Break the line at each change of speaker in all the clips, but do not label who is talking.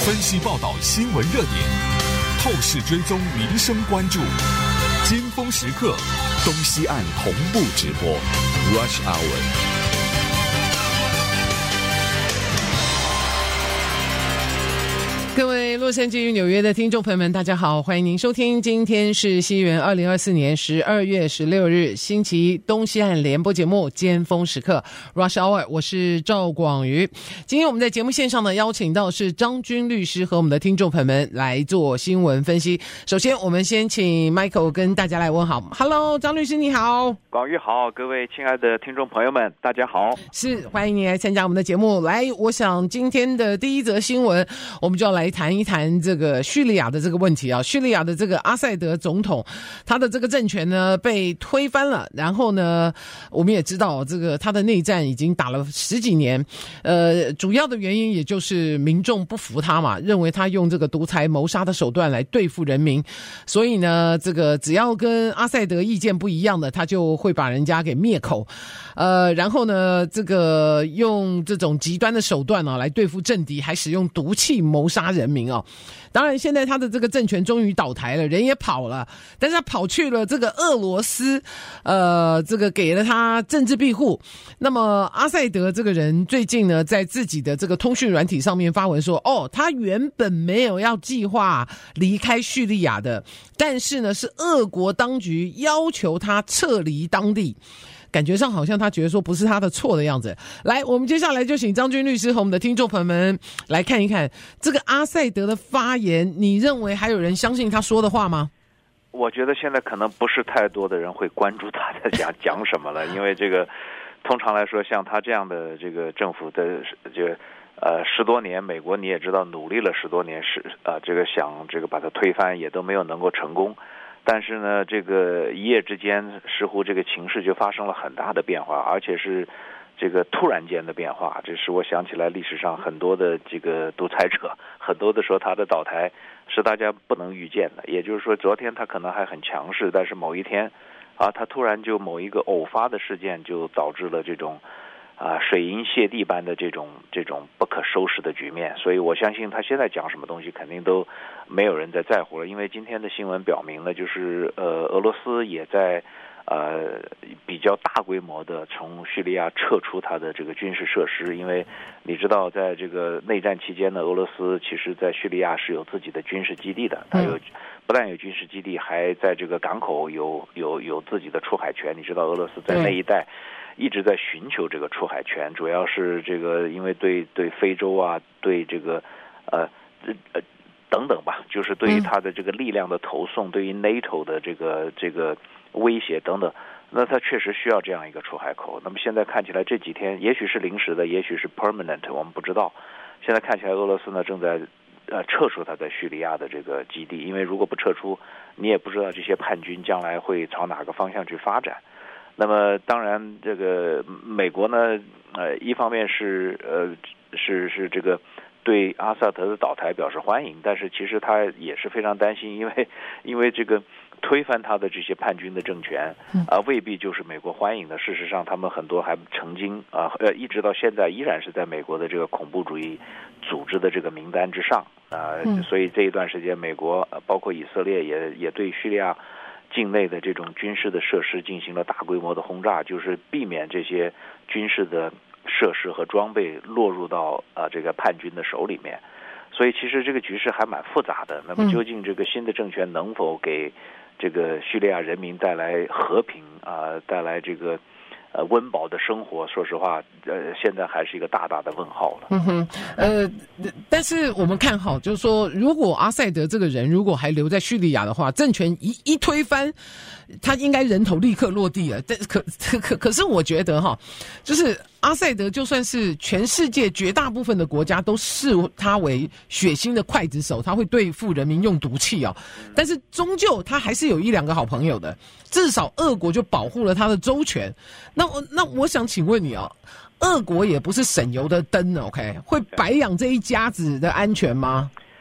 分析报道新闻热点，透视追踪民生关注，尖峰时刻，东西岸同步直播 Rush Hour。
各位洛杉矶与纽约的听众朋友们，大家好，欢迎您收听，今天是西元2024年12月16日星期一东西岸联播节目尖峰时刻 Rush Hour， 我是赵广瑜。今天我们在节目线上呢，邀请到是张军律师和我们的听众朋友们来做新闻分析。首先我们先请 Michael 跟大家来问好。 Hello， 张律师你好。
广瑜好，各位亲爱的听众朋友们大家好。
是，欢迎你来参加我们的节目。来，我想今天的第一则新闻我们就要来谈一谈这个叙利亚的这个问题啊。叙利亚的这个阿塞德总统，他的这个政权呢被推翻了，然后呢我们也知道这个他的内战已经打了10几年，主要的原因也就是民众不服他嘛，认为他用这个独裁谋杀的手段来对付人民，所以呢这个只要跟阿塞德意见不一样的，他就会把人家给灭口，然后呢这个用这种极端的手段啊来对付政敌，还使用毒气谋杀人民啊。当然现在他的这个政权终于倒台了，人也跑了，但是他跑去了这个俄罗斯，这个给了他政治庇护。那么阿塞德这个人最近呢在自己的这个通讯软体上面发文说，他原本没有要计划离开叙利亚的，但是呢是俄国当局要求他撤离当地，感觉上好像他觉得说不是他的错的样子。来，我们接下来就请张军律师和我们的听众朋友们来看一看这个阿塞德的发言，你认为还有人相信他说的话吗？
我觉得现在可能不是太多的人会关注他在讲什么了，因为这个通常来说像他这样的这个政府的这个10多年，美国你也知道努力了10多年，这个想这个把它推翻也都没有能够成功。但是呢这个一夜之间似乎这个情势就发生了很大的变化，而且是这个突然间的变化，这是我想起来历史上很多的这个独裁者，很多的说他的倒台是大家不能预见的。也就是说昨天他可能还很强势，但是某一天他突然就某一个偶发的事件就导致了这种水银泻地般的这种不可收拾的局面。所以我相信他现在讲什么东西肯定都没有人在乎了，因为今天的新闻表明了，就是俄罗斯也在比较大规模的从叙利亚撤出它的这个军事设施。因为你知道在这个内战期间呢，俄罗斯其实在叙利亚是有自己的军事基地的，它不但有军事基地，还在这个港口有自己的出海权。你知道俄罗斯在那一带一直在寻求这个出海权，主要是这个因为对非洲啊，对这个等等吧，就是对于他的这个力量的投送，对于 NATO 的这个威胁等等，那他确实需要这样一个出海口。那么现在看起来这几天也许是临时的，也许是 permanent， 我们不知道。现在看起来俄罗斯呢正在撤出他在叙利亚的这个基地，因为如果不撤出，你也不知道这些叛军将来会朝哪个方向去发展。那么当然这个美国呢一方面是这个对阿萨德的倒台表示欢迎，但是其实他也是非常担心，因为这个推翻他的这些叛军的政权未必就是美国欢迎的。事实上他们很多还曾经一直到现在依然是在美国的这个恐怖主义组织的这个名单之上所以这一段时间美国包括以色列也对叙利亚境内的这种军事的设施进行了大规模的轰炸，就是避免这些军事的设施和装备落入到这个叛军的手里面。所以其实这个局势还蛮复杂的。那么究竟这个新的政权能否给这个叙利亚人民带来和平带来这个温饱的生活，说实话现在还是一个大大的问号了。
但是我们看好就是说，如果阿塞德这个人如果还留在叙利亚的话，政权一推翻，他应该人头立刻落地了。可是我觉得就是阿塞德就算是全世界绝大部分的国家都视他为血腥的刽子手，他会对付人民用毒气但是终究他还是有1-2个好朋友的，至少俄国就保护了他的周全。那我想请问你俄国也不是省油的灯 OK， 会白养这一家子的安全吗？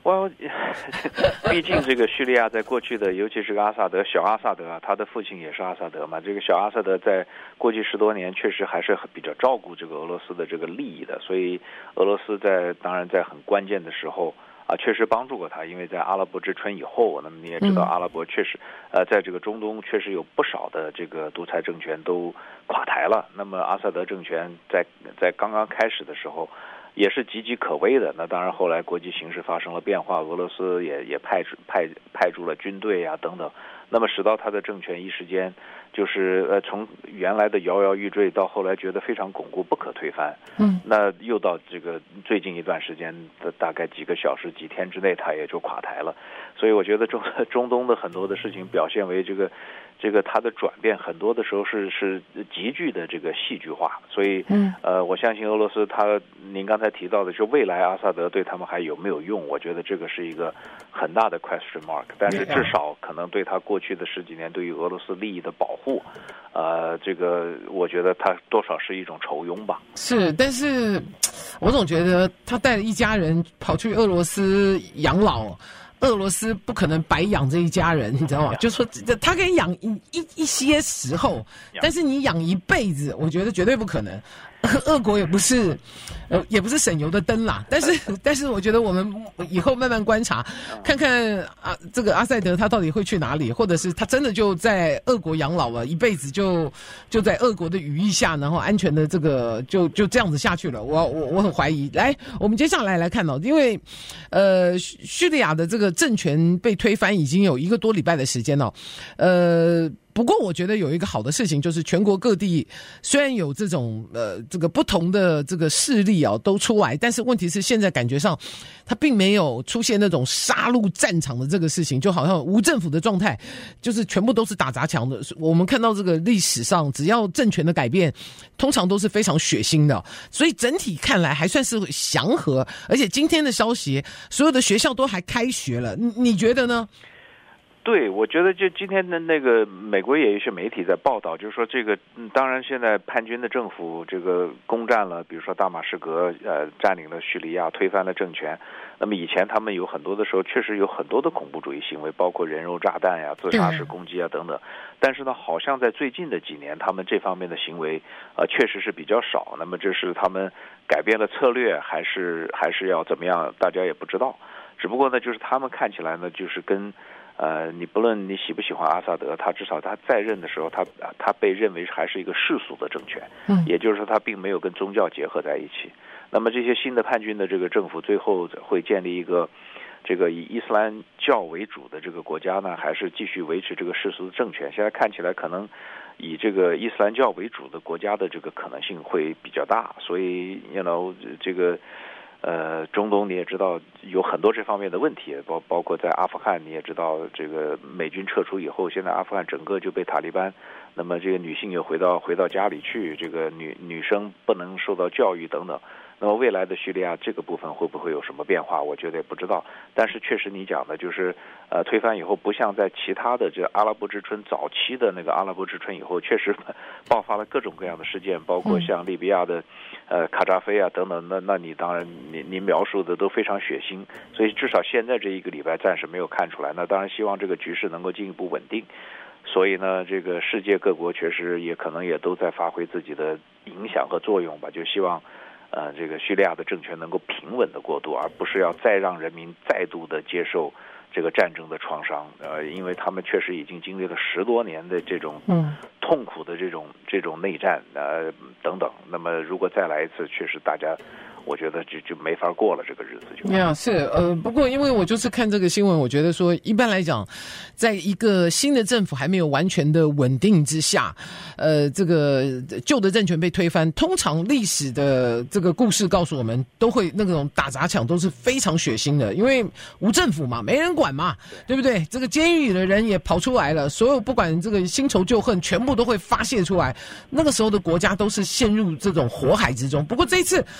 毕竟这个叙利亚在过去的，尤其是个阿萨德，小阿萨德啊，他的父亲也是阿萨德嘛。这个小阿萨德在过去10多年确实还是比较照顾这个俄罗斯的这个利益的，所以俄罗斯当然在很关键的时候啊，确实帮助过他。因为在阿拉伯之春以后，那么你也知道，阿拉伯确实在这个中东确实有不少的这个独裁政权都垮台了。那么阿萨德政权在刚刚开始的时候也是岌岌可危的。那当然后来国际形势发生了变化，俄罗斯也派驻了军队啊等等，那么使到他的政权一时间就是从原来的摇摇欲坠到后来觉得非常巩固不可推翻。那又到这个最近一段时间的大概几个小时几天之内他也就垮台了。所以我觉得中东的很多的事情表现为这个它的转变很多的时候是急剧的这个戏剧化。所以我相信俄罗斯您刚才提到的就未来阿萨德对他们还有没有用，我觉得这个是一个很大的 question mark。 但是至少可能对他过去的10几年对于俄罗斯利益的保护，这个我觉得他多少是一种酬庸吧。
是，但是我总觉得他带了一家人跑去俄罗斯养老，俄罗斯不可能白养这一家人，你知道吗？就说他可以养一些时候，但是你养一辈子，我觉得绝对不可能。俄国也不是省油的灯啦，但是我觉得我们以后慢慢观察，看看这个阿塞德他到底会去哪里，或者是他真的就在俄国养老了一辈子，就在俄国的羽翼下，然后安全的这个就这样子下去了。我很怀疑。来，我们接下来看到，因为叙利亚的这个政权被推翻已经有1个多礼拜的时间了，不过我觉得有一个好的事情，就是全国各地虽然有这种这个不同的这个势力都出来，但是问题是现在感觉上它并没有出现那种杀戮战场的这个事情，就好像无政府的状态，就是全部都是打砸抢的。我们看到这个历史上只要政权的改变通常都是非常血腥的，所以整体看来还算是祥和。而且今天的消息，所有的学校都还开学了，你觉得呢？
对，我觉得就今天的那个美国也有一些媒体在报道，就是说这个当然现在叛军的政府这个攻占了，比如说大马士革，占领了叙利亚，推翻了政权。那么以前他们有很多的时候确实有很多的恐怖主义行为，包括人肉炸弹呀、自杀式攻击啊等等。但是呢，好像在最近的几年，他们这方面的行为确实是比较少。那么这是他们改变了策略，还是要怎么样？大家也不知道。只不过呢，就是他们看起来呢，就是跟你不论你喜不喜欢阿萨德，他至少他在任的时候，他被认为还是一个世俗的政权，也就是说他并没有跟宗教结合在一起。那么这些新的叛军的这个政府最后会建立一个这个以伊斯兰教为主的这个国家呢，还是继续维持这个世俗的政权？现在看起来可能以这个伊斯兰教为主的国家的这个可能性会比较大。所以这个中东你也知道有很多这方面的问题，包括在阿富汗，你也知道这个美军撤出以后，现在阿富汗整个就被塔利班，那么这个女性又回到家里去，这个女生不能受到教育等等。那么未来的叙利亚这个部分会不会有什么变化，我觉得也不知道。但是确实你讲的就是推翻以后，不像在其他的这阿拉伯之春早期的那个阿拉伯之春以后，确实爆发了各种各样的事件，包括像利比亚的卡扎菲啊等等。那你当然你描述的都非常血腥，所以至少现在这1个礼拜暂时没有看出来。那当然希望这个局势能够进一步稳定。所以呢，这个世界各国确实也可能也都在发挥自己的影响和作用吧，就希望这个叙利亚的政权能够平稳的过渡，而不是要再让人民再度的接受这个战争的创伤。因为他们确实已经经历了10多年的这种痛苦的这种内战等等。那么如果再来一次，确实大家我觉得就没法过了，这个日子就。
是不过因为我就是看这个新闻，我觉得说一般来讲，在一个新的政府还没有完全的稳定之下，这个旧的政权被推翻，通常历史的这个故事告诉我们，都会那种打砸抢都是非常血腥的，因为无政府嘛，没人管嘛，对不对？这个监狱里的人也跑出来了，所有不管这个新仇旧恨，全部都会发泄出来。那个时候的国家都是陷入这种火海之中。不过这一次，哇！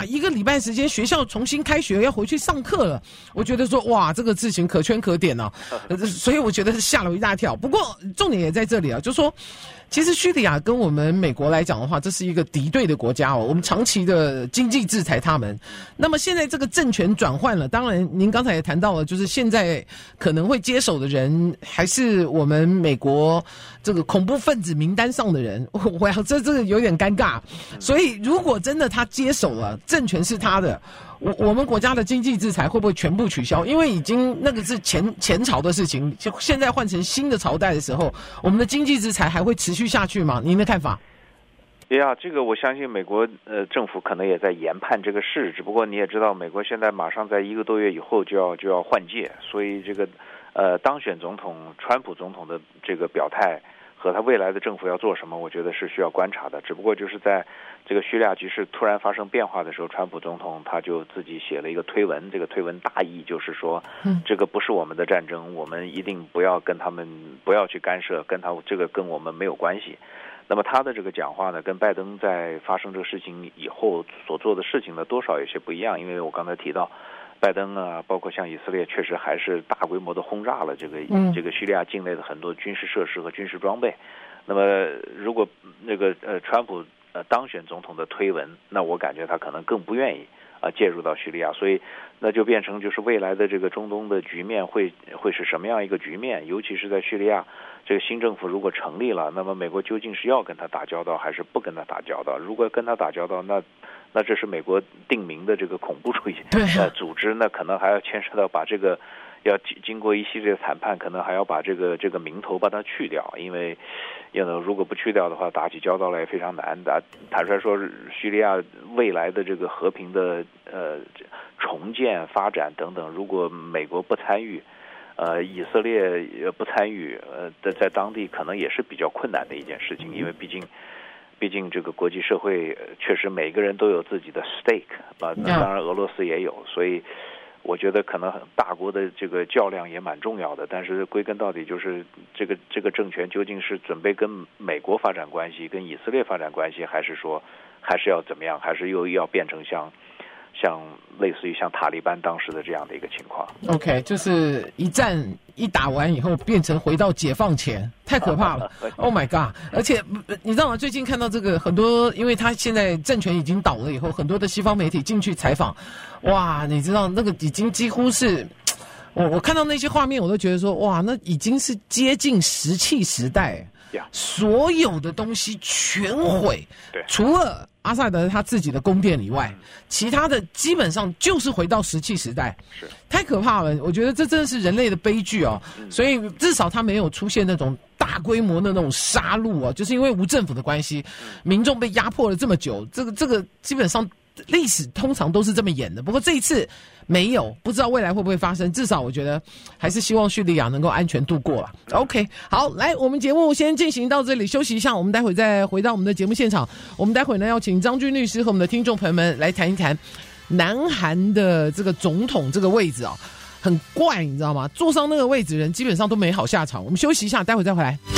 1个礼拜时间学校重新开学要回去上课了，我觉得说哇这个事情可圈可点哦，所以我觉得吓了我一大跳。不过重点也在这里啊，就说其实叙利亚跟我们美国来讲的话，这是一个敌对的国家哦，我们长期的经济制裁他们。那么现在这个政权转换了，当然您刚才也谈到了，就是现在可能会接手的人还是我们美国这个恐怖分子名单上的人，哇，这个有点尴尬。所以如果真的他接手了，政权是他的，我们国家的经济制裁会不会全部取消？因为已经那个是前朝的事情，就现在换成新的朝代的时候，我们的经济制裁还会持续下去吗？您的看法？
这个我相信美国政府可能也在研判这个事，只不过你也知道，美国现在马上在1个多月以后就要换届，所以这个当选总统川普总统的这个表态和他未来的政府要做什么，我觉得是需要观察的。只不过就是在这个叙利亚局势突然发生变化的时候，川普总统他就自己写了一个推文，这个推文大意就是说，这个不是我们的战争，我们一定不要跟他们不要去干涉，这个跟我们没有关系。那么他的这个讲话呢，跟拜登在发生这个事情以后所做的事情呢，多少有些不一样。因为我刚才提到，拜登啊，包括像以色列，确实还是大规模的轰炸了这个叙利亚境内的很多军事设施和军事装备。那么如果那个川普当选总统的推文，那我感觉他可能更不愿意介入到叙利亚，所以那就变成就是未来的这个中东的局面会是什么样一个局面？尤其是在叙利亚这个新政府如果成立了，那么美国究竟是要跟他打交道还是不跟他打交道？如果跟他打交道，那这是美国定名的这个恐怖主义组织，那可能还要牵涉到把这个要经过一系列谈判，可能还要把这个名头把它去掉，因为如果不去掉的话，打起交道来也非常难。坦率说，叙利亚未来的这个和平的重建发展等等，如果美国不参与，以色列不参与，在当地可能也是比较困难的一件事情，因为毕竟这个国际社会确实每个人都有自己的 stake 当然俄罗斯也有，所以我觉得可能大国的这个较量也蛮重要的，但是归根到底就是这个政权究竟是准备跟美国发展关系，跟以色列发展关系，还是说还是要怎么样，还是又要变成像类似于像塔利班当时的这样的一个情况。
OK， 就是一战一打完以后变成回到解放前，太可怕了Oh my god。 而且你知道吗，最近看到这个很多，因为他现在政权已经倒了以后，很多的西方媒体进去采访，哇，你知道那个已经几乎是我看到那些画面我都觉得说，哇，那已经是接近石器时代，所有的东西全毁，除了阿萨德他自己的宫殿以外，其他的基本上就是回到石器时代，太可怕了。我觉得这真的是人类的悲剧哦。所以至少他没有出现那种大规模的那种杀戮哦，就是因为无政府的关系，民众被压迫了这么久，这个基本上历史通常都是这么演的。不过这一次没有，不知道未来会不会发生。至少我觉得还是希望叙利亚能够安全度过了。OK， 好，来，我们节目先进行到这里，休息一下，我们待会再回到我们的节目现场。我们待会呢要请张军律师和我们的听众朋友们来谈一谈南韩的这个总统这个位置哦，很怪，你知道吗？坐上那个位置人基本上都没好下场。我们休息一下，待会再回来。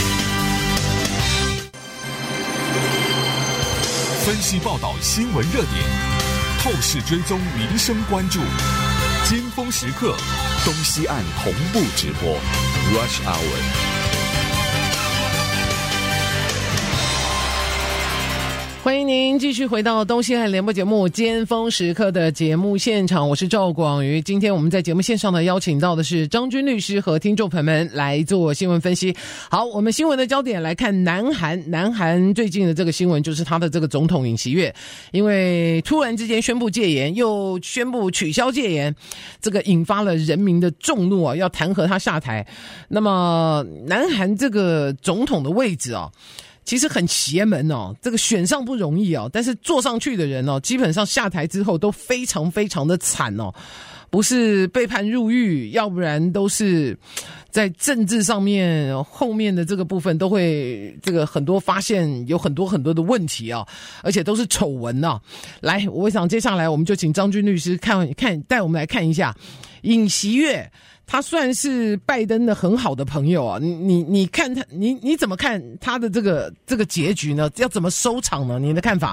分析报道新闻热点，透视追踪民生关注，尖峰时刻，东西岸同步直播 Rush Hour。
欢迎您继续回到东西岸联播节目尖峰时刻的节目现场，我是赵广瑜。今天我们在节目线上呢邀请到的是张军律师和听众朋友们来做新闻分析。好，我们新闻的焦点来看南韩最近的这个新闻，就是他的这个总统尹锡悦，因为突然之间宣布戒严，又宣布取消戒严，这个引发了人民的众怒啊，要弹劾他下台。那么南韩这个总统的位置啊，其实很邪门哦，这个选上不容易哦，但是坐上去的人哦，基本上下台之后都非常非常的惨哦，不是被判入狱，要不然都是在政治上面后面的这个部分都会这个很多发现有很多的问题啊，而且都是丑闻啊。来，我想接下来我们就请张军律师看带我们来看一下尹锡悦。他算是拜登的很好的朋友啊，你看他，你怎么看他的这个结局呢？要怎么收场呢？你的看法？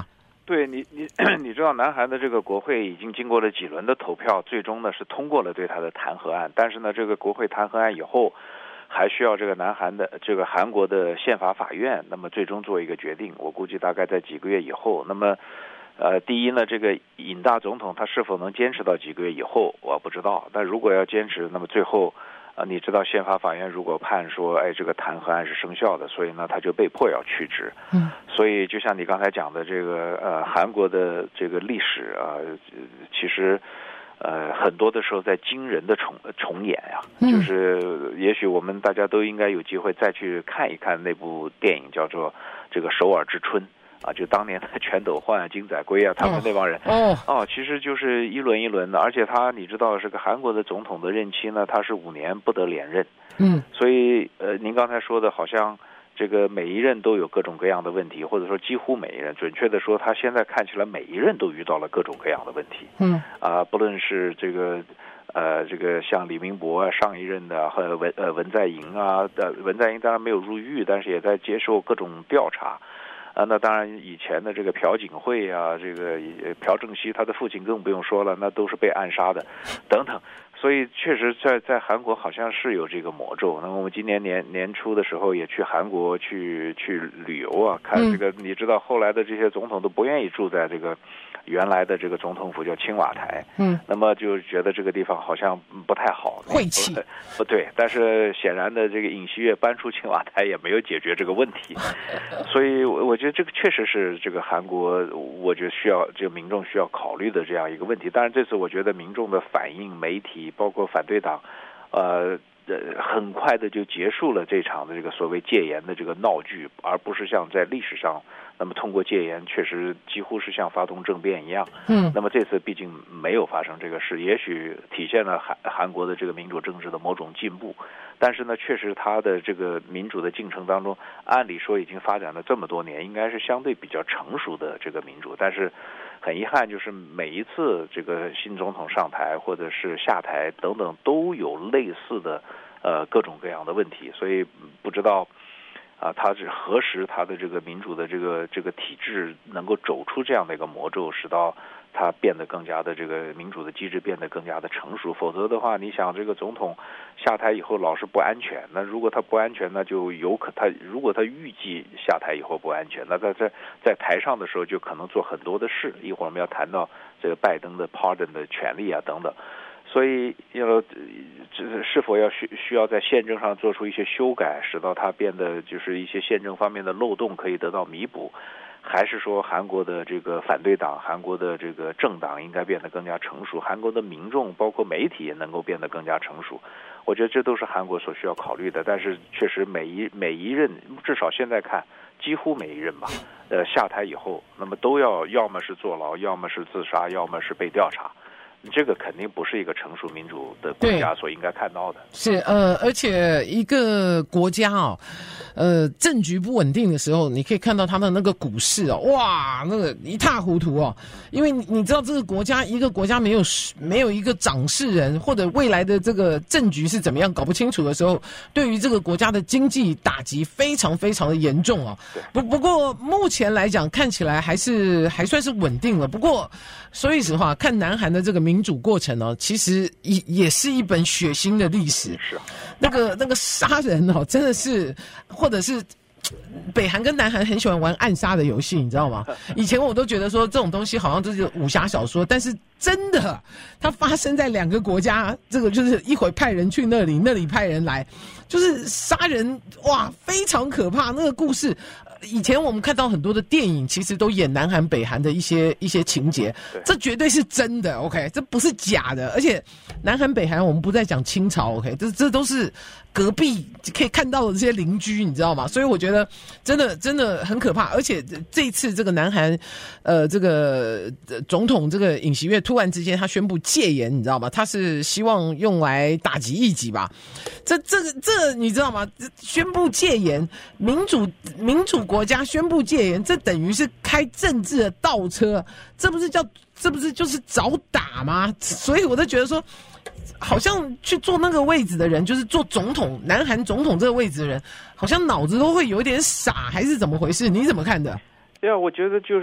对你知道，南韩的这个国会已经经过了几轮的投票，最终呢是通过了对他的弹劾案。但是呢，这个国会弹劾案以后，还需要这个韩国的宪法法院，那么最终做一个决定。我估计大概在几个月以后。那么，第一呢，这个尹大总统他是否能坚持到几个月以后，我不知道。但如果要坚持，那么最后。你知道宪法法院如果判说，这个弹劾案是生效的，所以呢，他就被迫要去职。所以就像你刚才讲的，这个韩国的这个历史啊，其实很多的时候在惊人的重演呀。就是也许我们大家都应该有机会再去看一看那部电影，叫做这个《首尔之春》。就当年的全斗焕、金载圭啊，他们那帮人其实就是一轮一轮的，而且你知道这个韩国的总统的任期呢，他是5年不得连任，所以您刚才说的好像这个每一任都有各种各样的问题，或者说几乎每一任，准确的说，他现在看起来每一任都遇到了各种各样的问题，不论是这个像李明博啊，上一任的和文在寅啊，文在寅当然没有入狱，但是也在接受各种调查。那当然，以前的这个朴槿惠啊，这个朴正熙他的父亲更不用说了，那都是被暗杀的，等等。所以确实在韩国好像是有这个魔咒。那么我们今年年初的时候也去韩国去旅游啊，看这个，你知道后来的这些总统都不愿意住在这个原来的这个总统府叫青瓦台，那么就觉得这个地方好像不太好，
晦气，
不对。但是显然的，这个尹锡悦搬出青瓦台也没有解决这个问题，所以我觉得这个确实是这个韩国，我觉得这个民众需要考虑的这样一个问题。当然，这次我觉得民众的反应、媒体包括反对党，很快的就结束了这场的这个所谓戒严的这个闹剧，而不是像在历史上。那么通过戒严，确实几乎是像发动政变一样。那么这次毕竟没有发生这个事，也许体现了韩国的这个民主政治的某种进步。但是呢，确实它的这个民主的进程当中，按理说已经发展了这么多年，应该是相对比较成熟的这个民主。但是很遗憾，就是每一次这个新总统上台或者是下台等等，都有类似的各种各样的问题，所以不知道。他是何时他的这个民主的这个体制能够走出这样的一个魔咒，使到它变得更加的这个民主的机制变得更加的成熟。否则的话，你想这个总统下台以后老是不安全，那如果他不安全，那就如果他预计下台以后不安全，那他在台上的时候就可能做很多的事。一会儿我们要谈到这个拜登的 pardon 的权利啊等等。所以是否需要在宪政上做出一些修改，使到它变得就是一些宪政方面的漏洞可以得到弥补，还是说韩国的这个反对党、韩国的这个政党应该变得更加成熟，韩国的民众包括媒体也能够变得更加成熟？我觉得这都是韩国所需要考虑的。但是确实每一任，至少现在看，几乎每一任吧，下台以后，那么都要么是坐牢，要么是自杀，要么是被调查。这个肯定不是一个成熟民主的国家所应该看到的。
是而且一个国家政局不稳定的时候，你可以看到它的那个股市哇，那个一塌糊涂因为你知道这个国家没有一个掌事人，或者未来的这个政局是怎么样搞不清楚的时候，对于这个国家的经济打击非常非常的严重不过目前来讲看起来还算是稳定了。不过说句实话，看南韩的这个民主过程其实也是一本血腥的历史。
是
那个杀人真的是，或者是北韩跟南韩很喜欢玩暗杀的游戏，你知道吗？以前我都觉得说这种东西好像就是武侠小说，但是真的它发生在两个国家，这个就是一会派人去那里派人来，就是杀人哇，非常可怕。那个故事以前我们看到很多的电影，其实都演南韩北韩的一些情节，这绝对是真的 OK， 这不是假的。而且南韩北韩我们不再讲清朝 OK， 这都是隔壁可以看到的这些邻居，你知道吗？所以我觉得真的很可怕。而且这一次这个南韩这个总统这个尹锡悦突然之间他宣布戒严，你知道吗？他是希望用来打击异己吧。这你知道吗？宣布戒严，民主国家宣布戒严，这等于是开政治的倒车，这不是就是找打吗？所以我就觉得说，好像去坐那个位置的人，就是做总统，南韩总统这个位置的人，好像脑子都会有点傻，还是怎么回事？你怎么看的？
对啊，我觉得就是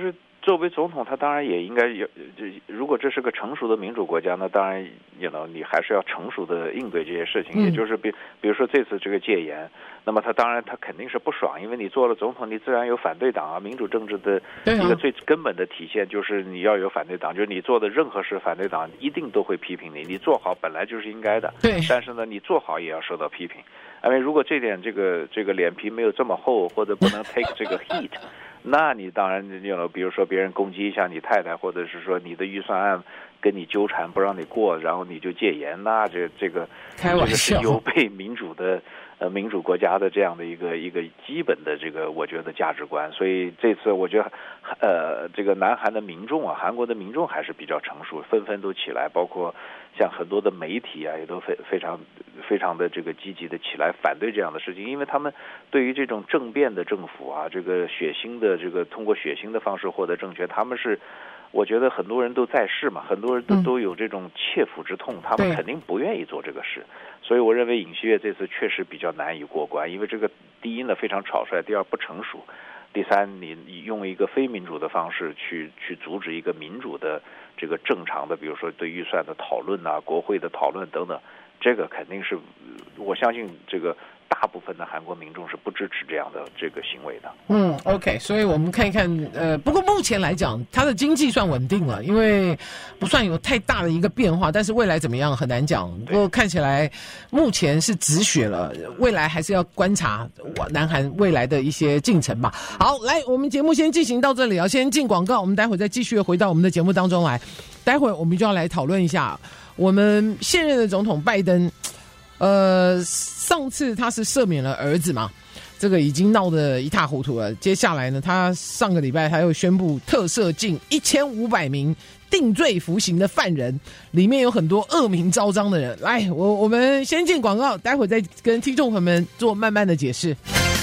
作为总统，他当然也应该有。如果这是个成熟的民主国家，那当然你还是要成熟的应对这些事情。也就是比如说这次这个戒严，那么他肯定是不爽，因为你做了总统，你自然有反对党啊。民主政治的一个最根本的体现就是你要有反对党，就是你做的任何事，反对党一定都会批评你。你做好本来就是应该的，
对。
但是呢，你做好也要受到批评。因为如果这点这个脸皮没有这么厚，或者不能 take 这个 heat。那你当然比如说别人攻击一下你太太，或者是说你的预算案跟你纠缠不让你过，然后你就戒严，那这个
开玩笑，
是有悖民主国家的这样的一个基本的这个我觉得价值观。所以这次我觉得这个南韩的民众啊，韩国的民众还是比较成熟，纷纷都起来，包括像很多的媒体啊，也都非常的这个积极的起来反对这样的事情，因为他们对于这种政变的政府啊，这个通过血腥的方式获得政权，他们是。我觉得很多人都在世嘛，很多人都有这种切肤之痛，他们肯定不愿意做这个事。所以我认为尹锡悦这次确实比较难以过关，因为这个第一呢非常草率，第二不成熟，第三你用一个非民主的方式去阻止一个民主的这个正常的，比如说对预算的讨论啊、国会的讨论等等，这个肯定是我相信这个。大部分的韩国民众是不支持这样的这个行为的。
OK， 所以我们看一看，不过目前来讲，它的经济算稳定了，因为不算有太大的一个变化，但是未来怎么样很难讲。不过看起来目前是止血了，未来还是要观察南韩未来的一些进程吧。好，来，我们节目先进行到这里啊，先进广告，我们待会再继续回到我们的节目当中来。待会我们就要来讨论一下我们现任的总统拜登。上次他是赦免了儿子嘛，这个已经闹得一塌糊涂了。接下来呢，他上个礼拜他又宣布特赦近1500名定罪服刑的犯人，里面有很多恶名昭彰的人。来，我们先进广告，待会再跟听众朋友们做慢慢的解释。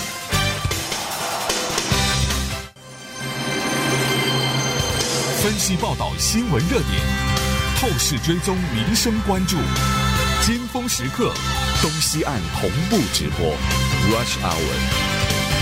分析报道新闻热点，透视追踪民生关注。尖峰时刻，东西岸同步直播 Rush Hour。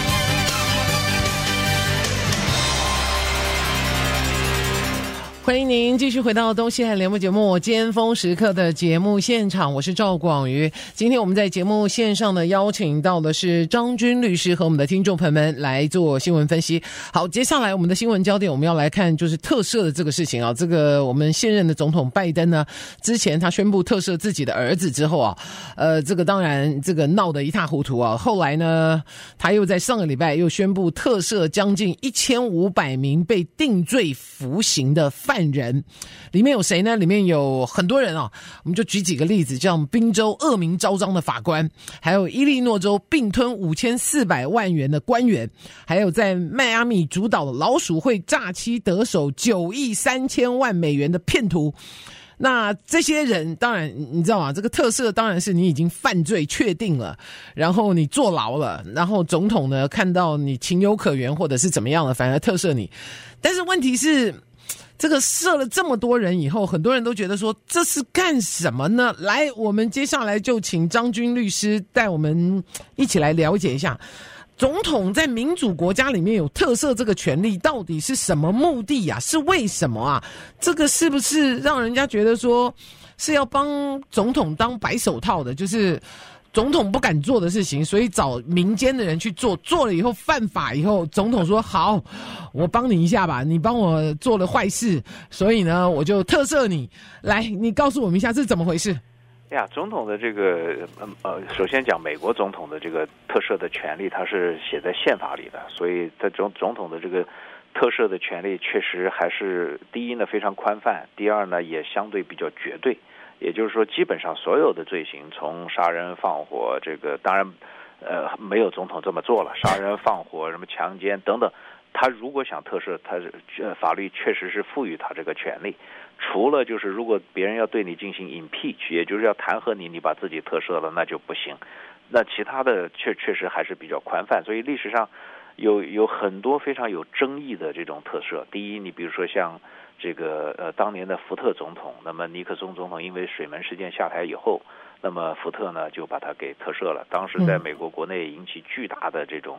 欢迎您继续回到东西岸联播节目尖峰时刻的节目现场，我是赵广瑜。今天我们在节目线上呢邀请到的是张军律师和我们的听众朋友们来做新闻分析。好，接下来我们的新闻焦点我们要来看就是特赦的这个事情啊。这个我们现任的总统拜登呢，之前他宣布特赦自己的儿子之后啊，这个当然这个闹得一塌糊涂啊。后来呢，他又在上个礼拜又宣布特赦将近1500名被定罪服刑的犯人，里面有谁呢？里面有很多人啊，我们就举几个例子，像宾州恶名昭彰的法官，还有伊利诺州并吞5400万元的官员，还有在迈阿密主导老鼠会诈欺得手9亿3000万美元的骗徒。那这些人当然你知道吗？这个特赦当然是你已经犯罪确定了，然后你坐牢了，然后总统呢看到你情有可原或者是怎么样了，反而特赦你。但是问题是这个赦了这么多人以后，很多人都觉得说这是干什么呢？来，我们接下来就请张军律师带我们一起来了解一下，总统在民主国家里面有特赦这个权利，到底是什么目的啊？是为什么啊？这个是不是让人家觉得说是要帮总统当白手套的？就是总统不敢做的事情，所以找民间的人去做，做了以后犯法以后，总统说好，我帮你一下吧，你帮我做了坏事，所以呢我就特赦你。来，你告诉我们一下这是怎么回事？
总统的这个首先讲美国总统的这个特赦的权利，它是写在宪法里的，所以在总统的这个特赦的权利确实还是第一呢非常宽泛，第二呢也相对比较绝对。也就是说，基本上所有的罪行，从杀人、放火，这个当然，没有总统这么做了。杀人、放火、什么强奸等等，他如果想特赦，他法律确实是赋予他这个权利。除了就是如果别人要对你进行 impeach， 也就是要弹劾你，你把自己特赦了，那就不行。那其他的确实还是比较宽泛，所以历史上有很多非常有争议的这种特赦。第一，你比如说像这个当年的福特总统，那么尼克松总统因为水门事件下台以后，那么福特呢就把他给特赦了。当时在美国国内引起巨大的这种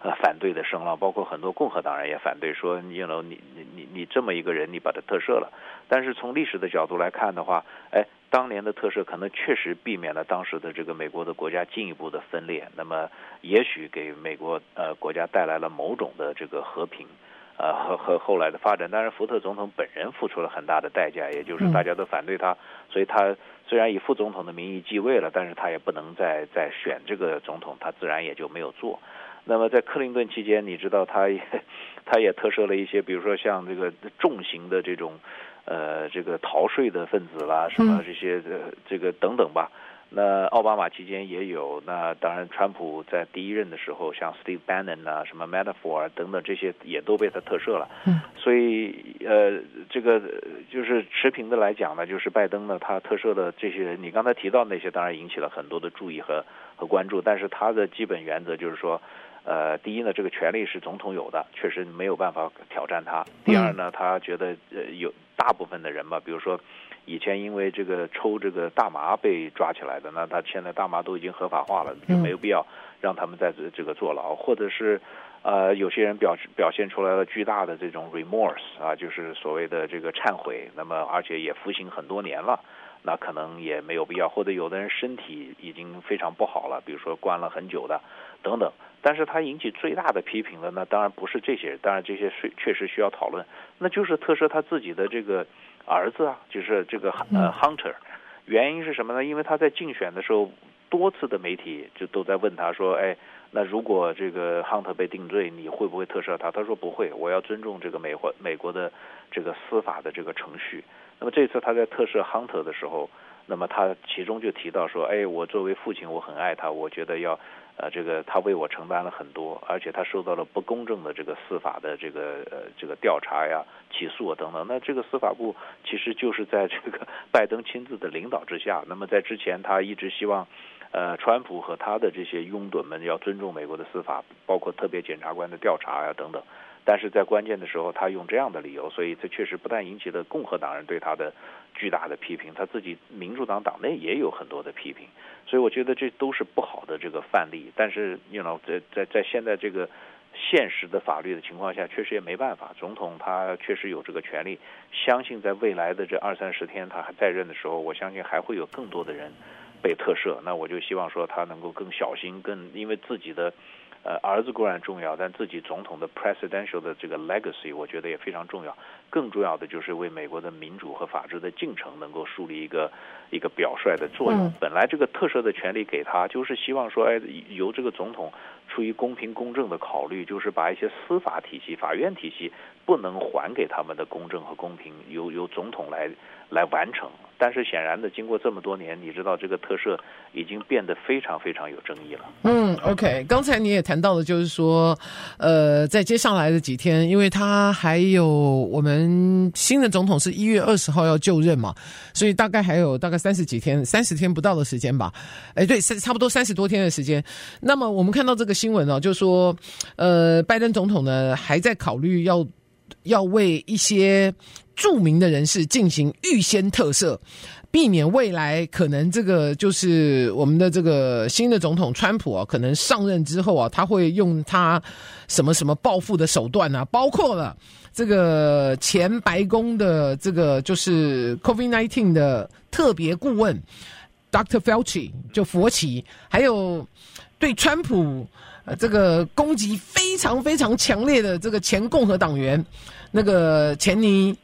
反对的声浪，包括很多共和党人也反对，说你这么一个人，你把他特赦了。但是从历史的角度来看的话，当年的特赦可能确实避免了当时的这个美国的国家进一步的分裂，那么也许给美国国家带来了某种的这个和平，和后来的发展。当然福特总统本人付出了很大的代价，也就是大家都反对他，所以他虽然以副总统的名义继位了，但是他也不能再选这个总统，他自然也就没有做。那么在克林顿期间，你知道他也特赦了一些，比如说像这个重刑的这种这个逃税的分子啦，什么这些这个等等吧。那奥巴马期间也有，那当然川普在第一任的时候，像 Steve Bannon 啊、什么 Manafort 等等这些也都被他特赦了。所以这个就是持平的来讲呢，就是拜登呢他特赦的这些人，你刚才提到那些当然引起了很多的注意和关注，但是他的基本原则就是说，第一呢，这个权力是总统有的，确实没有办法挑战他。第二呢，他觉得有大部分的人吧，比如说以前因为这个抽这个大麻被抓起来的，那他现在大麻都已经合法化了，就没有必要让他们在这个坐牢，或者是有些人表现出来了巨大的这种 remorse 啊，就是所谓的这个忏悔，那么而且也服刑很多年了，那可能也没有必要，或者有的人身体已经非常不好了，比如说关了很久的等等。但是他引起最大的批评的呢，当然不是这些人，当然这些确实需要讨论，那就是特赦他自己的这个儿子啊，就是这个Hunter。原因是什么呢？因为他在竞选的时候，多次的媒体就都在问他说，那如果这个 Hunter 被定罪，你会不会特赦他？他说不会，我要尊重这个美国的这个司法的这个程序。那么这次他在特赦 Hunter 的时候，那么他其中就提到说，我作为父亲我很爱他，我觉得要这个他为我承担了很多，而且他受到了不公正的这个司法的这个调查呀、起诉啊等等。那这个司法部其实就是在这个拜登亲自的领导之下，那么在之前他一直希望川普和他的这些拥趸们要尊重美国的司法，包括特别检察官的调查呀等等。但是在关键的时候他用这样的理由，所以这确实不但引起了共和党人对他的巨大的批评，他自己民主党党内也有很多的批评，所以我觉得这都是不好的这个范例。但是在现在这个现实的法律的情况下，确实也没办法，总统他确实有这个权利，相信在未来的这20-30天他还在任的时候，我相信还会有更多的人被特赦。那我就希望说他能够更小心，因为自己的儿子固然重要，但自己总统的 presidential 的这个 legacy 我觉得也非常重要。更重要的就是为美国的民主和法治的进程能够树立一个表率的作用。本来这个特赦的权利给他，就是希望说，由这个总统出于公平公正的考虑，就是把一些司法体系、法院体系不能还给他们的公正和公平，由总统来完成。但是显然的，经过这么多年，你知道这个特赦已经变得非常非常有争议了。
OK， 刚才你也谈到了，就是说，在接下来的几天，因为他还有我们新的总统是1月20号要就任嘛，所以大概还有大概30天不到的时间吧。对，差不多30多天的时间。那么我们看到这个新闻就是说，拜登总统呢还在考虑要为一些著名的人士进行预先特赦，避免未来可能这个就是我们的这个新的总统川普可能上任之后他会用他什么什么报复的手段包括了这个前白宫的这个就是 COVID-19 的特别顾问 Dr. Fauci 就佛奇，还有对川普这个攻击非常非常强烈的这个前共和党员那个钱尼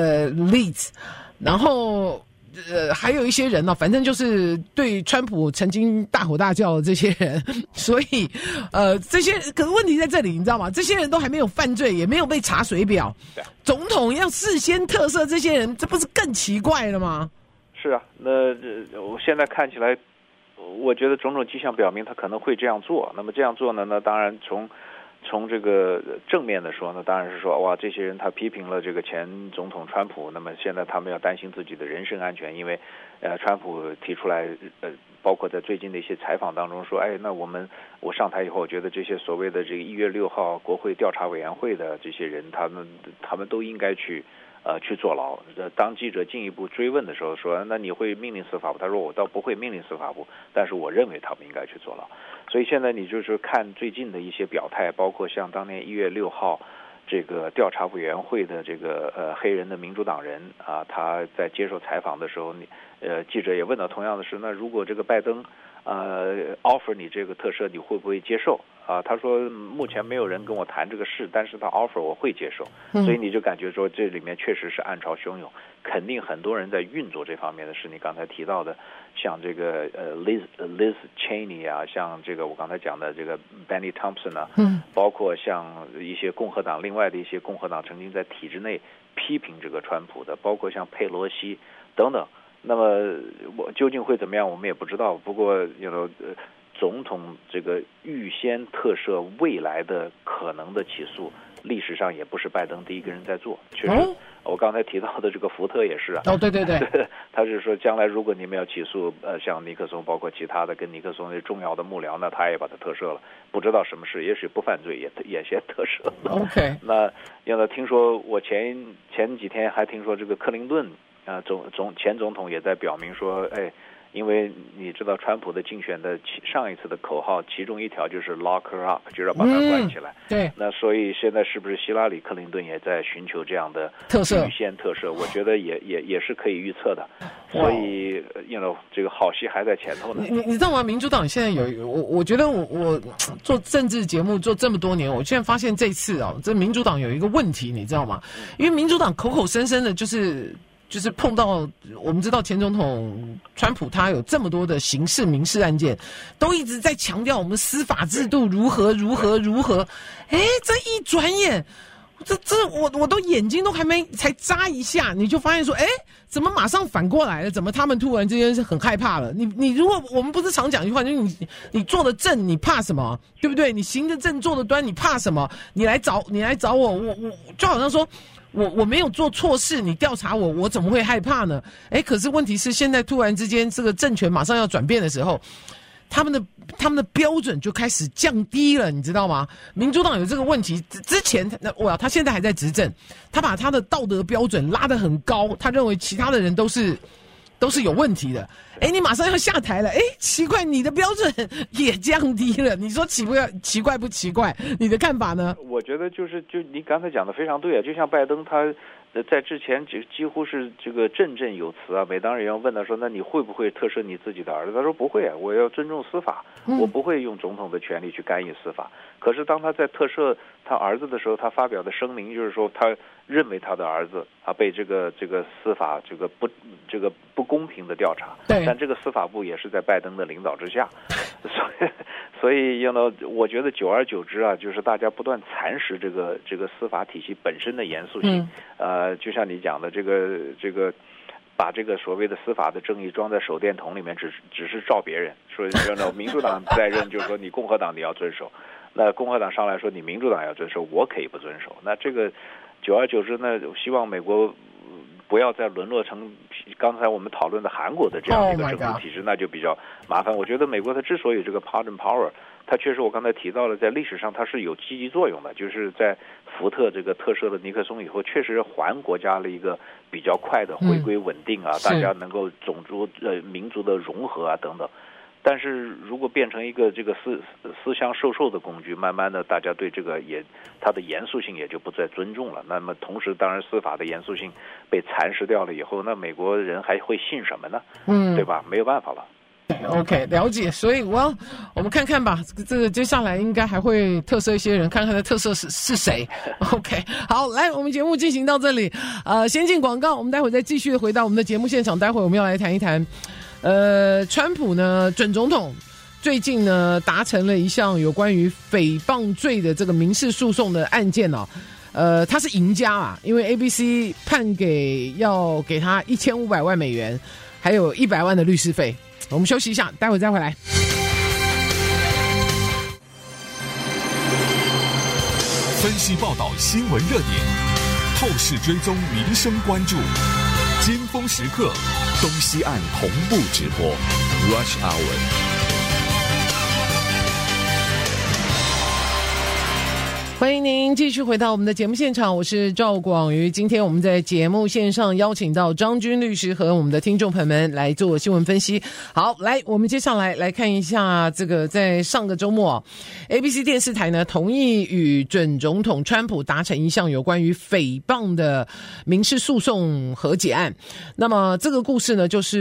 Leeds， 然后还有一些人反正就是对川普曾经大吼大叫的这些人，所以这些可是问题在这里，你知道吗？这些人都还没有犯罪，也没有被查水表，总统要事先特赦这些人，这不是更奇怪了吗？
是啊，那我现在看起来，我觉得种种迹象表明他可能会这样做。那么这样做呢，那当然从这个正面的说呢，当然是说哇，这些人他批评了这个前总统川普，那么现在他们要担心自己的人身安全，因为川普提出来包括在最近的一些采访当中说，那我上台以后，我觉得这些所谓的这个1月6号国会调查委员会的这些人，他们都应该去去坐牢。当记者进一步追问的时候说，那你会命令司法部？他说我倒不会命令司法部，但是我认为他们应该去坐牢。所以现在你就是看最近的一些表态，包括像当年1月6号这个调查委员会的这个黑人的民主党人啊，他在接受采访的时候，记者也问到同样的事，那如果这个拜登offer 你这个特赦，你会不会接受啊？他说目前没有人跟我谈这个事，但是他 offer 我会接受。所以你就感觉说这里面确实是暗潮汹涌，肯定很多人在运作这方面的事。你刚才提到的像这个Liz Cheney 啊，像这个我刚才讲的这个 Benny Thompson 啊，包括像一些共和党另外的一些共和党曾经在体制内批评这个川普的，包括像佩洛西等等。那么我究竟会怎么样，我们也不知道。不过总统这个预先特赦未来的可能的起诉，历史上也不是拜登第一个人在做。确实，我刚才提到的这个福特也是啊。
对，
他是说将来如果你们要起诉像尼克松，包括其他的跟尼克松的重要的幕僚，那他也把他特赦了。不知道什么事，也许不犯罪也先特赦了。
OK。
那听说我前几天还听说这个克林顿。前总统也在表明说，因为你知道川普的竞选的上一次的口号，其中一条就是 lock her up， 就是要把他关起来。
对。
那所以现在是不是希拉里·克林顿也在寻求这样的预先特赦？我觉得也是可以预测的。所以这个好戏还在前头呢。
你知道吗？民主党现在我觉得我做政治节目做这么多年，我现在发现这次这民主党有一个问题，你知道吗？因为民主党口口声声的就是碰到我们知道前总统川普他有这么多的刑事民事案件，都一直在强调我们司法制度如何，这一转眼我都眼睛都还没才眨一下，你就发现说怎么马上反过来了？怎么他们突然之间是很害怕了？你如果我们不是常讲一句话，就是你做的正你怕什么，对不对？你行得正做得端你怕什么？你来找我就好像说我没有做错事，你调查我怎么会害怕呢？可是问题是现在突然之间这个政权马上要转变的时候，他们的标准就开始降低了，你知道吗？民主党有这个问题，之前他现在还在执政，他把他的道德标准拉得很高，他认为其他的人都是有问题的。你马上要下台了，奇怪，你的标准也降低了，你说奇怪不奇怪？你的看法呢？
我觉得就你刚才讲的非常对啊，就像拜登他在之前几乎是这个振振有词啊。每当人要问他说，那你会不会特赦你自己的儿子？他说不会啊，我要尊重司法，我不会用总统的权力去干预司法。可是当他在特赦他儿子的时候，他发表的声明就是说，他认为他的儿子被这个司法这个不公平的调查，但这个司法部也是在拜登的领导之下，所以我觉得久而久之啊，就是大家不断蚕食这个司法体系本身的严肃性。就像你讲的这个。把这个所谓的司法的正义装在手电筒里面，只是照别人说，民主党在任就是说你共和党你要遵守，那共和党上来说你民主党要遵守，我可以不遵守。那这个久而久之呢，希望美国不要再沦落成刚才我们讨论的韩国的这样一个政治体制，那就比较麻烦。我觉得美国它之所以这个 pardon power， 它确实我刚才提到了，在历史上它是有积极作用的，就是在福特这个特赦了尼克松以后，确实还国家了一个比较快的回归稳定啊，大家能够民族的融合啊等等。但是如果变成一个这个私相授受的工具，慢慢的大家对这个它的严肃性也就不再尊重了。那么同时当然司法的严肃性被蚕食掉了以后，那美国人还会信什么呢？对吧？没有办法了。
OK， 了解。所以我们看看吧，这个接下来应该还会特赦一些人，看看的特赦是谁。OK， 好，来，我们节目进行到这里，先进广告，我们待会再继续回到我们的节目现场。待会我们要来谈一谈，川普呢，准总统最近呢达成了一项有关于诽谤罪的这个民事诉讼的案件哦。他是赢家啊，因为 ABC 要给他1500万美元，还有100万的律师费。我们休息一下，待会再回来。
分析报道新闻热点，透视追踪民生关注，尖峰时刻，东西岸同步直播 Rush Hour。
欢迎您继续回到我们的节目现场，我是赵广瑜。今天我们在节目线上邀请到张军律师和我们的听众朋友们来做新闻分析。好，来，我们接下来看一下这个在上个周末ABC 电视台呢同意与准总统川普达成一项有关于诽谤的民事诉讼和解案。那么这个故事呢，就是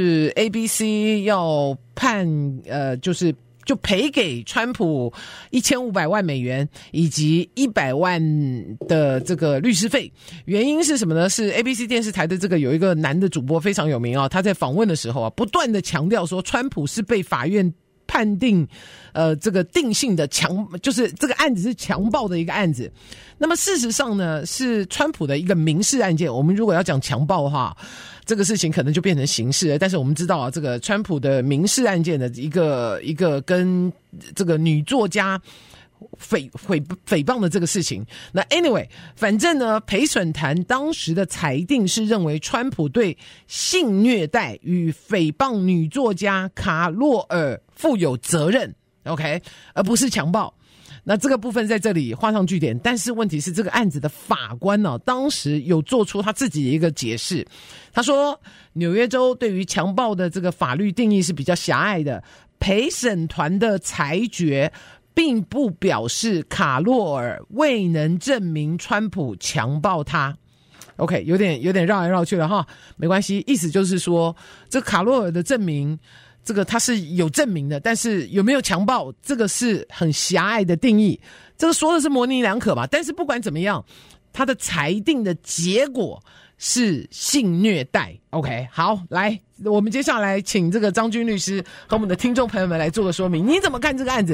ABC 要判就赔给川普1500万美元以及100万的这个律师费。原因是什么呢？是 ABC 电视台的这个有一个男的主播非常有名啊，他在访问的时候啊，不断的强调说川普是被法院判定这个定性的就是这个案子是强暴的一个案子。那么事实上呢，是川普的一个民事案件。我们如果要讲强暴的话，这个事情可能就变成刑事了。但是我们知道啊，这个川普的民事案件的一个跟这个女作家诽谤的这个事情。那 anyway， 反正呢，陪审团当时的裁定是认为川普对性虐待与诽谤女作家卡洛尔负有责任 ，OK， 而不是强暴。那这个部分在这里画上句点，但是问题是这个案子的法官呢，当时有做出他自己的一个解释。他说，纽约州对于强暴的这个法律定义是比较狭隘的，陪审团的裁决并不表示卡洛尔未能证明川普强暴他。OK， 有点绕来绕去了哈，没关系，意思就是说，这卡洛尔的证明，这个他是有证明的，但是有没有强暴，这个是很狭隘的定义。这个说的是模棱两可吧，但是不管怎么样，他的裁定的结果是性虐待。OK， 好，来，我们接下来请这个张军律师和我们的听众朋友们来做个说明。你怎么看这个案子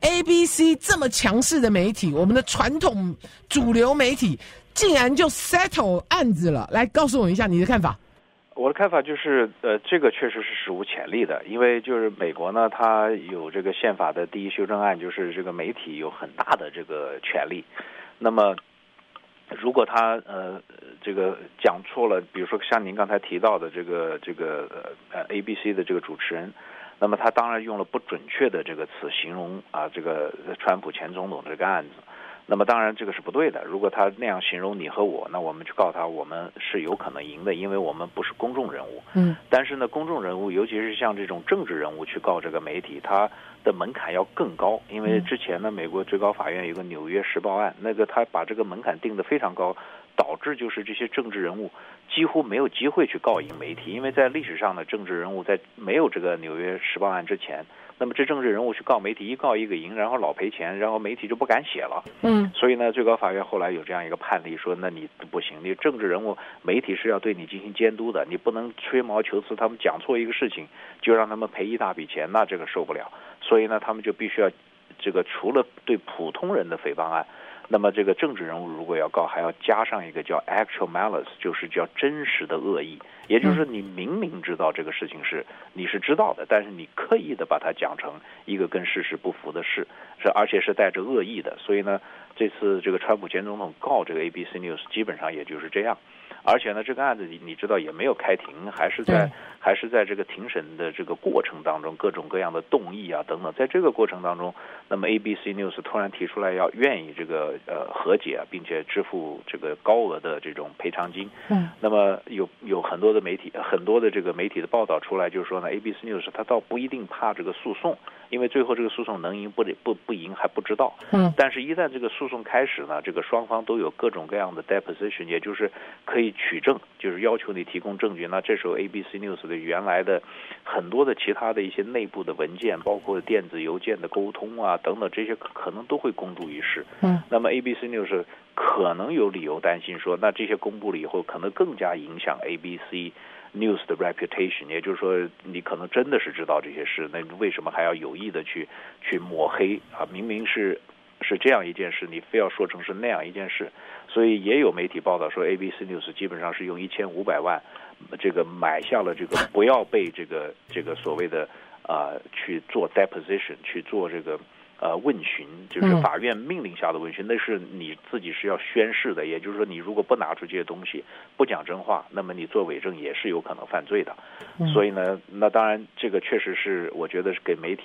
？ABC 这么强势的媒体，我们的传统主流媒体竟然就 settle 案子了，来告诉我一下你的看法。
我的看法就是，这个确实是史无前例的，因为就是美国呢，它有这个宪法的第一修正案，就是这个媒体有很大的这个权利。那么，如果他这个讲错了，比如说像您刚才提到的这个ABC 的这个主持人，那么他当然用了不准确的这个词形容啊这个川普前总统的这个案子。那么当然这个是不对的，如果他那样形容你和我，那我们去告他，我们是有可能赢的，因为我们不是公众人物。但是呢，公众人物尤其是像这种政治人物去告这个媒体，他的门槛要更高，因为之前呢，美国最高法院有个纽约时报案，那个他把这个门槛定得非常高，导致就是这些政治人物几乎没有机会去告赢媒体，因为在历史上呢，政治人物在没有这个纽约时报案之前，那么这政治人物去告媒体，一告一个赢，然后老赔钱，然后媒体就不敢写了。所以呢，最高法院后来有这样一个判例说，那你不行，你政治人物媒体是要对你进行监督的，你不能吹毛求疵，他们讲错一个事情就让他们赔一大笔钱，那这个受不了。所以呢，他们就必须要这个除了对普通人的诽谤案，那么这个政治人物如果要告，还要加上一个叫 actual malice， 就是叫真实的恶意，也就是你明明知道这个事情你是知道的，但是你刻意的把它讲成一个跟事实不符的事，而且是带着恶意的。所以呢，这次这个川普前总统告这个 ABC News 基本上也就是这样。而且呢，这个案子你知道也没有开庭，还是在这个庭审的这个过程当中，各种各样的动议啊等等，在这个过程当中，那么 ABC News 突然提出来要愿意这个和解，并且支付这个高额的这种赔偿金。那么有很多的这个媒体的报道出来，就是说呢 ，ABC News 他倒不一定怕这个诉讼，因为最后这个诉讼能赢不赢还不知道。但是一旦这个诉讼开始呢，这个双方都有各种各样的 deposition， 也就是可以取证，就是要求你提供证据。那这时候 ABC News 的原来的很多的其他的一些内部的文件，包括电子邮件的沟通啊等等，这些可能都会公诸于世。那么 ABC News 可能有理由担心说，那这些公布了以后，可能更加影响 ABC News 的 reputation， 也就是说，你可能真的是知道这些事，那为什么还要有意的去抹黑啊？明明是这样一件事，你非要说成是那样一件事。所以也有媒体报道说 ABC News 基本上是用1500万这个买下了这个不要被这个所谓的去做 deposition， 去做这个问询，就是法院命令下的问询，那是你自己是要宣誓的，也就是说你如果不拿出这些东西，不讲真话，那么你做伪证也是有可能犯罪的。所以呢，那当然这个确实是我觉得是给媒体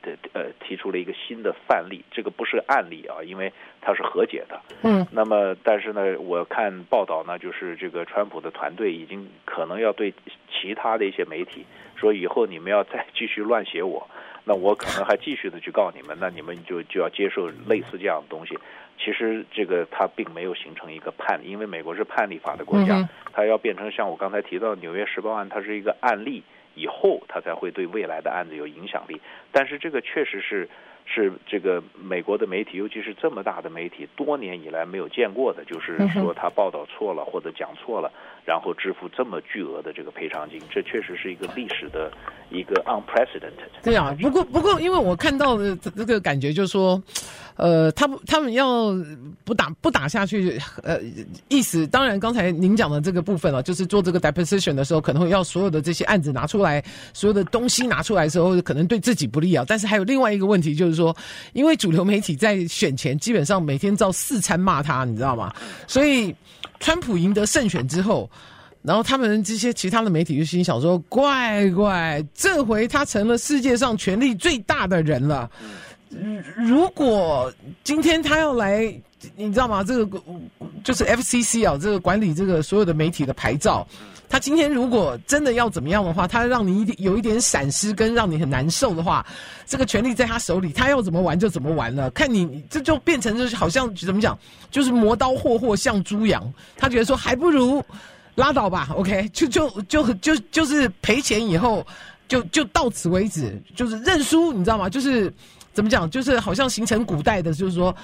提出了一个新的范例，这个不是案例啊，因为它是和解的。那么但是呢，我看报道呢，就是这个川普的团队已经可能要对其他的一些媒体说，以后你们要再继续乱写我，那我可能还继续的去告你们，那你们就要接受类似这样的东西。其实这个它并没有形成一个判例，因为美国是判例法的国家，它要变成像我刚才提到的纽约时报案，它是一个案例，以后它才会对未来的案子有影响力。但是这个确实是这个美国的媒体，尤其是这么大的媒体，多年以来没有见过的，就是说他报道错了或者讲错了，然后支付这么巨额的这个赔偿金，这确实是一个历史的一个 unprecedented。
对啊，不过，因为我看到的这个感觉就是说，他们要不打下去，意思当然刚才您讲的这个部分就是做这个 deposition 的时候，可能会要所有的这些案子拿出来，所有的东西拿出来的时候，可能对自己不利啊。但是还有另外一个问题就是说，因为主流媒体在选前基本上每天照4餐骂他，你知道吗？所以川普赢得胜选之后，然后他们这些其他的媒体就心想说，怪，这回他成了世界上权力最大的人了。如果今天他要来，你知道吗？这个就是 FCC 啊，这个管理这个所有的媒体的牌照。他今天如果真的要怎么样的话，他让你有一点闪失跟让你很难受的话，这个权力在他手里，他要怎么玩就怎么玩了。看你这就变成就是好像怎么讲，就是磨刀霍向猪羊。他觉得说还不如拉倒吧 ，OK， 就是赔钱以后就到此为止，就是认输，你知道吗？就是怎么讲，就是好像形成古代的，就是说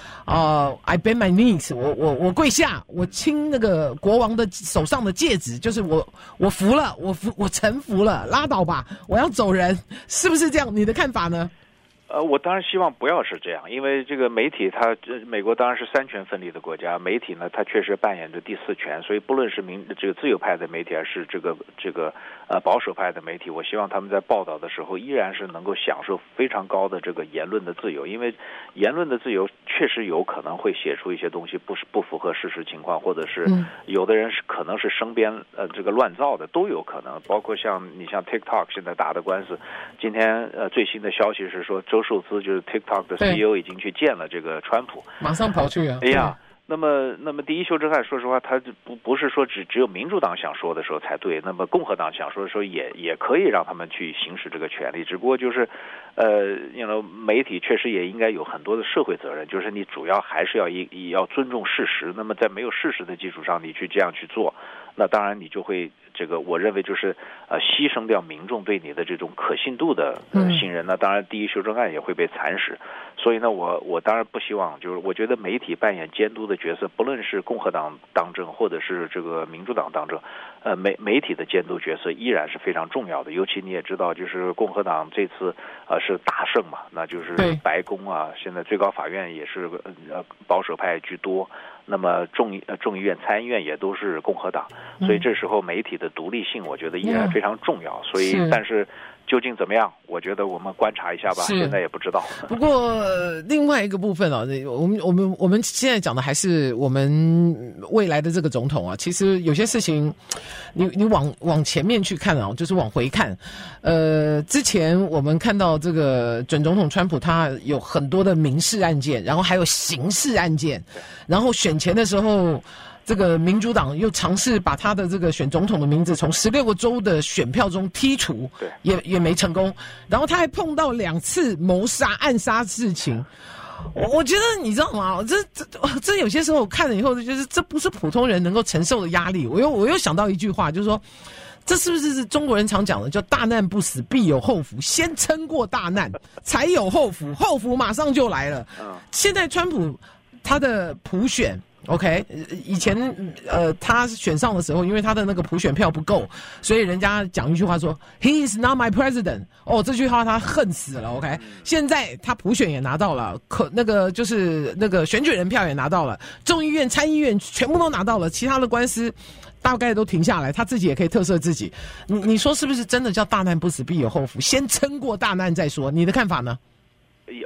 I bend my knees， 我跪下，我亲那个国王的手上的戒指，就是我服了，我臣服了，拉倒吧，我要走人，是不是这样？你的看法呢？
我当然希望不要是这样，因为这个媒体美国当然是3权分立的国家，媒体呢它确实扮演着第4权，所以不论是这个自由派的媒体还是这个保守派的媒体，我希望他们在报道的时候依然是能够享受非常高的这个言论的自由，因为言论的自由确实有可能会写出一些东西不符合事实情况，或者是有的人可能是生编这个乱造的都有可能，包括像 TikTok 现在打的官司，今天最新的消息是说周受资就是 TikTok 的 CEO 已经去见了这个川普，
马上跑去啊！
哎呀，那么第一修正案，说实话，它不是说只有民主党想说的时候才对，那么共和党想说的时候也可以让他们去行使这个权利，只不过就是媒体确实也应该有很多的社会责任，就是你主要还是要尊重事实，那么在没有事实的基础上你去这样去做，那当然你就会这个我认为就是牺牲掉民众对你的这种可信度的信任，那当然第一修正案也会被蚕食，所以呢我当然不希望，就是我觉得媒体扮演监督的角色，不论是共和党当政或者是这个民主党当政，媒体的监督角色依然是非常重要的，尤其你也知道，就是共和党这次是大胜嘛，那就是白宫啊，现在最高法院也是保守派居多，那么众议院参议院也都是共和党，所以这时候媒体的独立性我觉得依然非常重要，所以但是究竟怎么样，我觉得我们观察一下吧，现在也不知道。
不过另外一个部分我们现在讲的还是我们未来的这个总统啊，其实有些事情你往前面去看啊，就是往回看，之前我们看到这个准总统川普他有很多的民事案件，然后还有刑事案件，然后选前的时候，这个民主党又尝试把他的这个选总统的名字从16个州的选票中剔除，也没成功。然后他还碰到2次谋杀、暗杀事情。我觉得你知道吗？这有些时候我看了以后，就是这不是普通人能够承受的压力。我又想到一句话，就是说，这是不是中国人常讲的，叫大难不死必有后福，先撑过大难才有后福，后福马上就来了。现在川普他的普选。OK， 以前他选上的时候，因为他的那个普选票不够，所以人家讲一句话说 He is not my president。这句话他恨死了。OK， 现在他普选也拿到了，就是那个选举人票也拿到了，众议院、参议院全部都拿到了，其他的官司大概都停下来，他自己也可以特赦自己。你说是不是真的叫大难不死必有后福？先撑过大难再说，你的看法呢？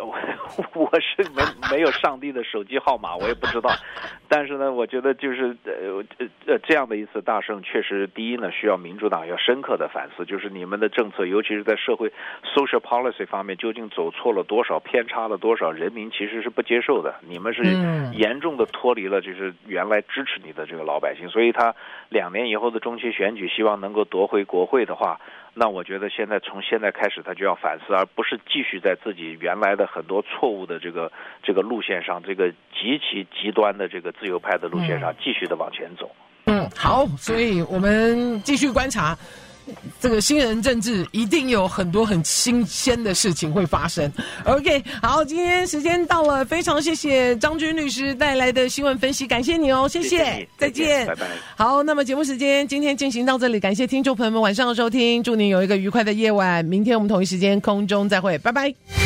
我是没有上帝的手机号码，我也不知道。但是呢，我觉得就是这样的一次大胜，确实第一呢，需要民主党要深刻的反思，就是你们的政策，尤其是在社会 social policy 方面，究竟走错了多少，偏差了多少，人民其实是不接受的。你们是严重的脱离了就是原来支持你的这个老百姓，所以他2年以后的中期选举，希望能够夺回国会的话，那我觉得从现在开始他就要反思，而不是继续在自己原来的很多错误的这个路线上，这个极其极端的这个自由派的路线上继续的往前走。
好，所以我们继续观察这个新人政治，一定有很多很新鲜的事情会发生。OK， 好，今天时间到了，非常谢谢张军律师带来的新闻分析，感谢你哦，谢谢，再见，
拜拜。
好，那么节目时间今天进行到这里，感谢听众朋友们晚上的收听，祝您有一个愉快的夜晚，明天我们同一时间空中再会，拜拜。